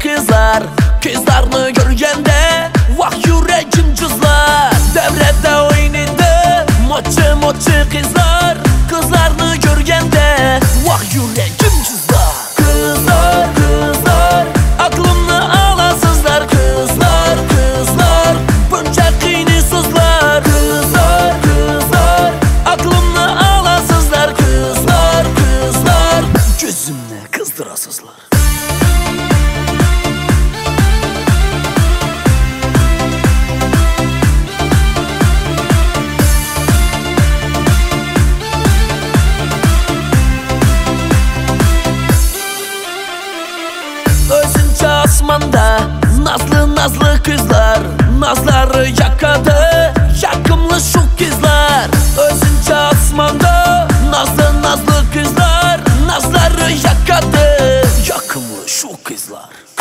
kızlar. Kızlarını görgende vah yüreğim cızlar. Devrede oynadı moçı moçı kızlar. Kızlarını görgende vah yüreğim cızlar. Kızlar kızlar aklımı alasızlar. Kızlar kızlar bunca kıynısızlar. Kızlar kızlar aklımı alasızlar. Kızlar kızlar gözümle kızdırasızlar. Özünce asmanda nazlı nazlı kızlar. Nazları yakadı yakımlı şu kızlar. Özünce asmanda nazlı nazlı kızlar. Nazları yakadı yakımlı şu kızlar.